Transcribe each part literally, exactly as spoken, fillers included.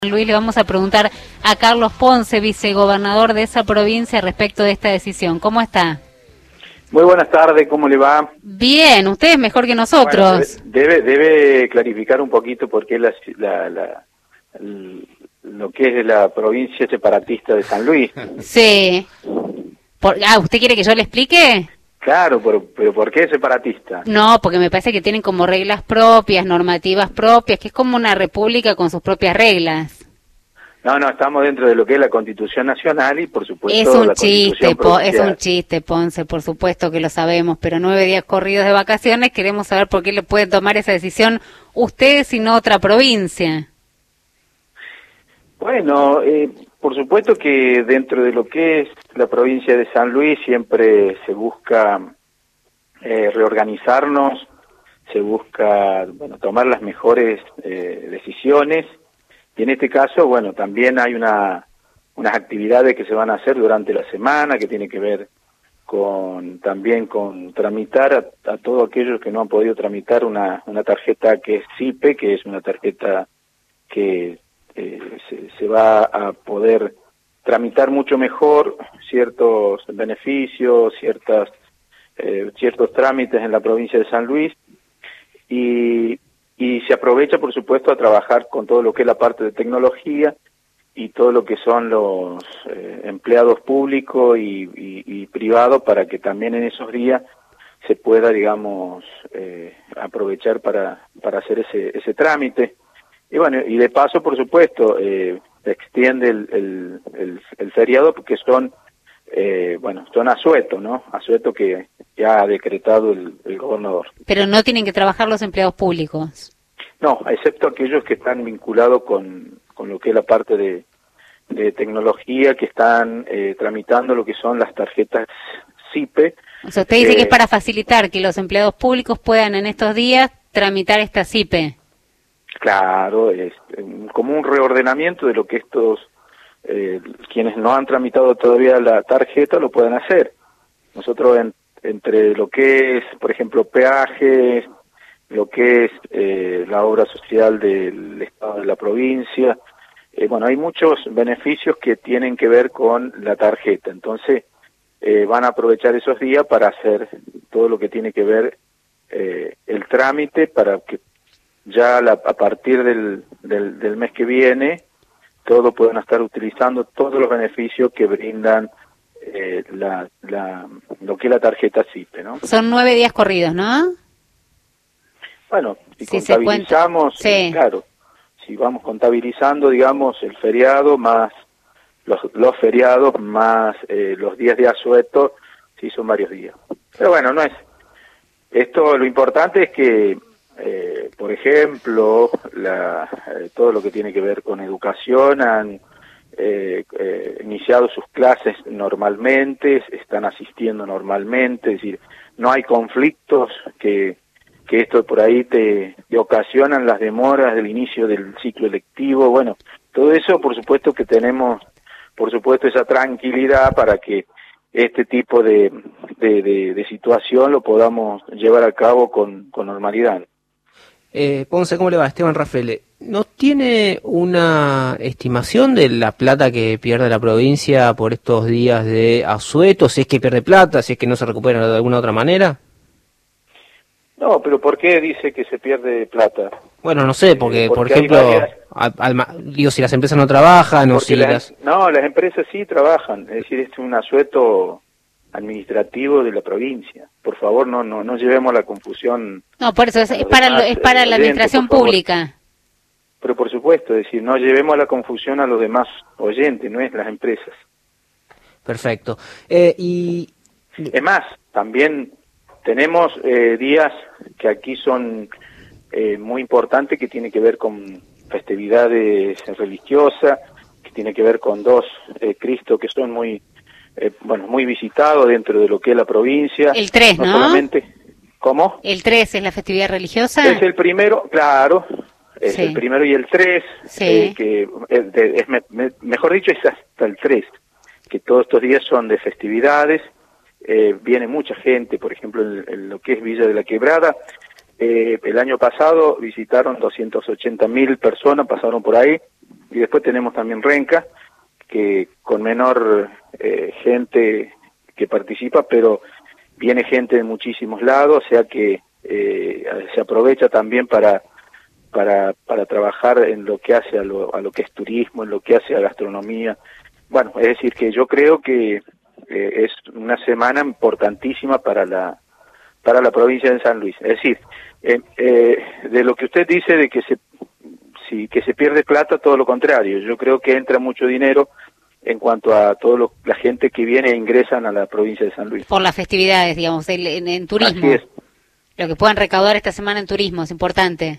Luis, le vamos a preguntar a Carlos Ponce, vicegobernador de esa provincia, respecto de esta decisión. ¿Cómo está? Muy buenas tardes, ¿cómo le va? Bien, usted es mejor que nosotros. Bueno, debe, debe clarificar un poquito por qué la, la, la, lo que es la provincia separatista de San Luis. Sí. Por, ah, ¿usted quiere que yo le explique? Claro, pero, pero ¿por qué separatista? No, porque me parece que tienen como reglas propias, normativas propias, que es como una república con sus propias reglas. No, no, estamos dentro de lo que es la Constitución Nacional y, por supuesto, es un la chiste, Constitución po, es provincial. un chiste, Ponce, por supuesto que lo sabemos, pero nueve días corridos de vacaciones, queremos saber por qué le puede tomar esa decisión ustedes y no otra provincia. Bueno, eh, por supuesto que dentro de lo que es la provincia de San Luis siempre se busca eh, reorganizarnos, se busca, bueno, tomar las mejores eh, decisiones. Y en este caso, bueno, también hay una unas actividades que se van a hacer durante la semana, que tiene que ver con también con tramitar a, a todos aquellos que no han podido tramitar una, una tarjeta que es S I P E, que es una tarjeta que eh, se, se va a poder tramitar mucho mejor ciertos beneficios, ciertas eh, ciertos trámites en la provincia de San Luis, y y se aprovecha, por supuesto, a trabajar con todo lo que es la parte de tecnología y todo lo que son los eh, empleados públicos y, y, y privados, para que también en esos días se pueda, digamos, eh, aprovechar para, para hacer ese, ese trámite. Y bueno, y de paso, por supuesto, eh, extiende el, el, el, el feriado, porque son, eh, bueno, son asueto, ¿no? Asueto que ya ha decretado el, el gobernador. Pero no tienen que trabajar los empleados públicos. No, excepto aquellos que están vinculados con, con lo que es la parte de, de tecnología, que están eh, tramitando lo que son las tarjetas S I P E. O sea, usted dice eh, que es para facilitar que los empleados públicos puedan en estos días tramitar esta S I P E. Claro, es como un reordenamiento de lo que estos, eh, quienes no han tramitado todavía la tarjeta, lo pueden hacer. Nosotros en, entre lo que es, por ejemplo, peajes, lo que es eh, la obra social del Estado de la provincia, eh, bueno, hay muchos beneficios que tienen que ver con la tarjeta. Entonces eh, van a aprovechar esos días para hacer todo lo que tiene que ver eh, el trámite, para que ya la, a partir del, del, del mes que viene todos puedan estar utilizando todos los beneficios que brindan eh, la, la, lo que es la tarjeta S I P E, ¿no? Son nueve días corridos, ¿no? Bueno, si sí, contabilizamos, sí. claro, si vamos contabilizando, digamos, el feriado más los, los feriados más eh, los días de asueto, sí son varios días. Pero bueno, no es esto, lo importante es que Eh, por ejemplo, la, eh, todo lo que tiene que ver con educación han eh, eh, iniciado sus clases normalmente, están asistiendo normalmente, es decir, no hay conflictos que, que esto por ahí te, te ocasionan las demoras del inicio del ciclo lectivo. Bueno, todo eso, por supuesto que tenemos, por supuesto, esa tranquilidad para que este tipo de, de, de, de situación lo podamos llevar a cabo con, con normalidad. Eh, Ponce, ¿cómo le va? Esteban Rafele. ¿No tiene una estimación de la plata que pierde la provincia por estos días de asueto? Si es que pierde plata, si es que no se recupera de alguna otra manera. No, pero ¿por qué dice que se pierde plata? Bueno, no sé, porque, eh, porque por ejemplo, varias... al, al, digo, si las empresas no trabajan o si las, las... No, las empresas sí trabajan, es decir, es un asueto administrativo de la provincia. Por favor, no no no llevemos la confusión. No, por eso es, es para demás, lo, es para la oyentes, administración por pública. Pero por supuesto, es decir, no llevemos la confusión a los demás oyentes, no es las empresas. Perfecto. Eh, y es más, también tenemos eh, días que aquí son eh, muy importantes, que tiene que ver con festividades religiosas, que tiene que ver con dos eh, Cristo que son muy Eh, bueno, muy visitado dentro de lo que es la provincia. El tres, ¿no? No solamente, ¿cómo? El tres es la festividad religiosa. Es el primero, claro, es sí. el primero y el tres, sí. eh, que es, de, es me, me, mejor dicho es hasta el tres, que todos estos días son de festividades, eh, viene mucha gente, por ejemplo, en, en lo que es Villa de la Quebrada, eh, el año pasado visitaron doscientas ochenta mil personas, pasaron por ahí, y después tenemos también Renca, que con menor eh, gente que participa, pero viene gente de muchísimos lados, o sea que eh, se aprovecha también para para para trabajar en lo que hace a lo, a lo que es turismo, en lo que hace a gastronomía. Bueno, es decir, que yo creo que eh, es una semana importantísima para la para la provincia de San Luis. Es decir, eh, eh, de lo que usted dice de que se si que se pierde plata, todo lo contrario. Yo creo que entra mucho dinero en cuanto a toda la gente que viene e ingresan a la provincia de San Luis. Por las festividades, digamos, en, en, en turismo. Así es. Lo que puedan recaudar esta semana en turismo es importante.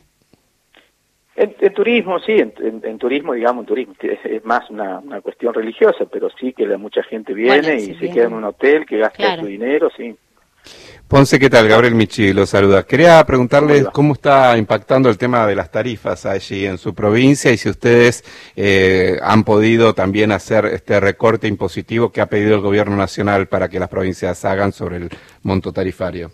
En, en turismo, sí, en, en, en turismo, digamos, en turismo, es, es más una, una cuestión religiosa, pero sí que la, mucha gente viene Bueno, y sí, se bien. queda en un hotel, que gasta Claro. su dinero, sí. Ponce, ¿qué tal? Gabriel Michi lo saluda. Quería preguntarle ¿Cómo va? cómo está impactando el tema de las tarifas allí en su provincia y si ustedes eh, han podido también hacer este recorte impositivo que ha pedido el gobierno nacional para que las provincias hagan sobre el monto tarifario.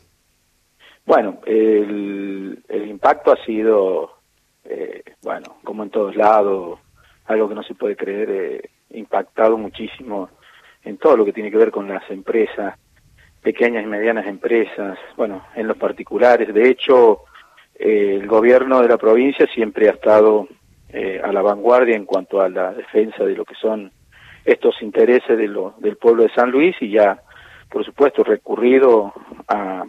Bueno, el, el impacto ha sido, eh, bueno, como en todos lados, algo que no se puede creer, eh, impactado muchísimo en todo lo que tiene que ver con las empresas, pequeñas y medianas empresas, bueno, en los particulares. De hecho, eh, el gobierno de la provincia siempre ha estado eh, a la vanguardia en cuanto a la defensa de lo que son estos intereses de lo, del pueblo de San Luis, y ya, por supuesto, recurrido a,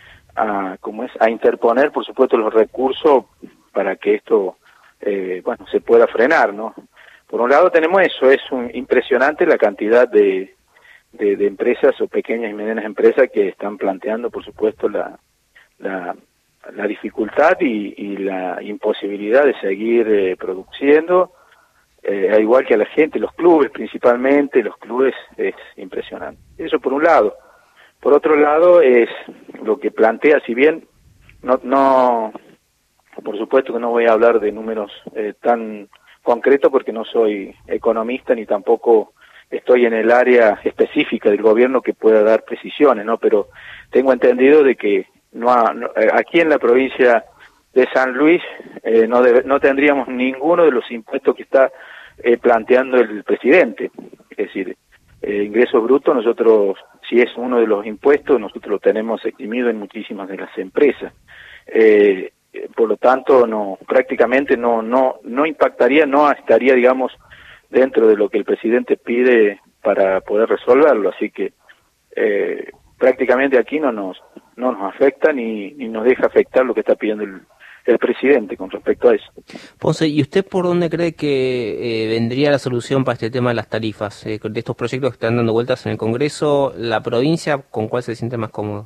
a ¿cómo es? a interponer, por supuesto, los recursos para que esto, eh, bueno, se pueda frenar, ¿no? Por un lado tenemos eso, es un, impresionante la cantidad de De, de empresas o pequeñas y medianas empresas que están planteando, por supuesto, la la, la dificultad y, y la imposibilidad de seguir eh, produciendo, eh, al igual que a la gente, los clubes principalmente, los clubes es impresionante. Eso por un lado. Por otro lado es lo que plantea, si bien no, no por supuesto que no voy a hablar de números eh, tan concretos porque no soy economista ni tampoco estoy en el área específica del gobierno que pueda dar precisiones, ¿no? Pero tengo entendido de que no, ha, no aquí en la provincia de San Luis eh, no, debe, no tendríamos ninguno de los impuestos que está eh, planteando el presidente. Es decir, eh, ingreso bruto, nosotros, si es uno de los impuestos, nosotros lo tenemos eximido en muchísimas de las empresas. Eh, por lo tanto, no prácticamente no no no impactaría, no estaría, digamos, dentro de lo que el presidente pide para poder resolverlo, así que eh, prácticamente aquí no nos no nos afecta ni, ni nos deja afectar lo que está pidiendo el, el presidente con respecto a eso. Ponce, ¿y usted por dónde cree que eh, vendría la solución para este tema de las tarifas? Eh, de estos proyectos que están dando vueltas en el Congreso, la provincia, ¿con cuál se siente más cómodo?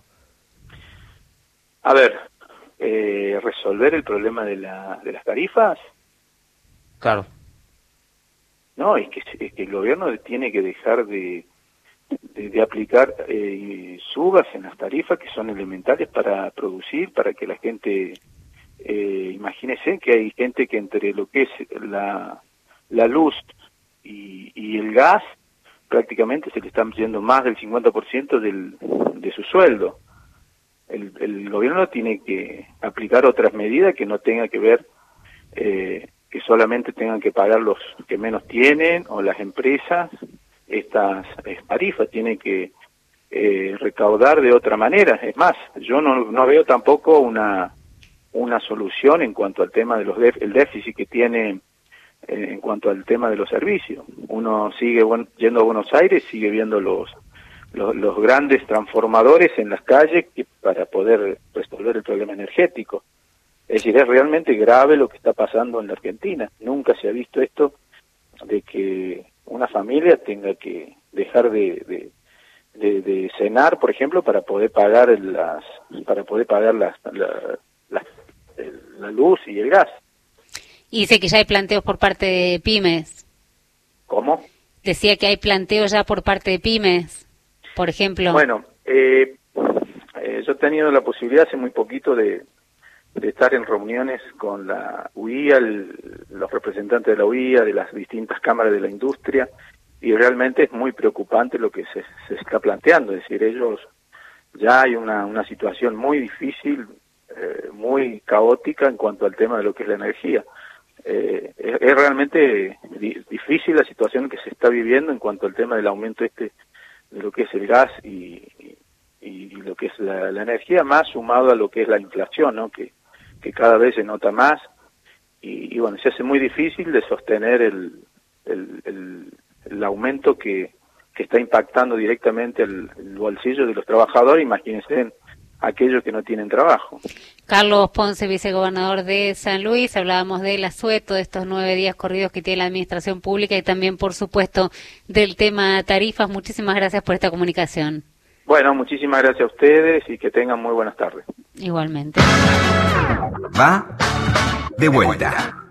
A ver, eh, resolver el problema de, la, de las tarifas. Claro. No, es que, es que el gobierno tiene que dejar de, de, de aplicar eh, subas en las tarifas que son elementales para producir, para que la gente, eh, imagínese que hay gente que entre lo que es la, la luz y, y el gas, prácticamente se le están yendo más del cincuenta por ciento del, de su sueldo. El, el gobierno tiene que aplicar otras medidas que no tenga que ver eh, que solamente tengan que pagar los que menos tienen o las empresas estas eh, tarifas, tienen que eh, recaudar de otra manera. Es más, yo no, no veo tampoco una una solución en cuanto al tema de los def el déficit que tiene eh, en cuanto al tema de los servicios. Uno sigue bueno, yendo a Buenos Aires, sigue viendo los, los los grandes transformadores en las calles que, para poder resolver el problema energético. Es decir, es realmente grave lo que está pasando en la Argentina. Nunca se ha visto esto de que una familia tenga que dejar de, de, de, de cenar, por ejemplo, para poder pagar las para poder pagar las, la, la, la luz y el gas. Y dice que ya hay planteos por parte de pymes. ¿Cómo? Decía que hay planteos ya por parte de pymes, por ejemplo. Bueno, eh, eh, yo he tenido la posibilidad hace muy poquito de de estar en reuniones con la U I A, el, los representantes de la U I A, de las distintas cámaras de la industria, y realmente es muy preocupante lo que se, se está planteando. Es decir, ellos ya hay una, una situación muy difícil, eh, muy caótica en cuanto al tema de lo que es la energía. eh, es, es realmente di- difícil la situación que se está viviendo en cuanto al tema del aumento este de lo que es el gas y, y, y lo que es la, la energía, más sumado a lo que es la inflación, ¿no? Que, que cada vez se nota más y, y bueno, se hace muy difícil de sostener el, el, el, el aumento que, que está impactando directamente el, el bolsillo de los trabajadores. Imagínense aquellos que no tienen trabajo. Carlos Ponce, vicegobernador de San Luis, hablábamos del asueto, de estos nueve días corridos que tiene la administración pública y también, por supuesto, del tema tarifas. Muchísimas gracias por esta comunicación. Bueno, muchísimas gracias a ustedes y que tengan muy buenas tardes. Igualmente. Va de vuelta.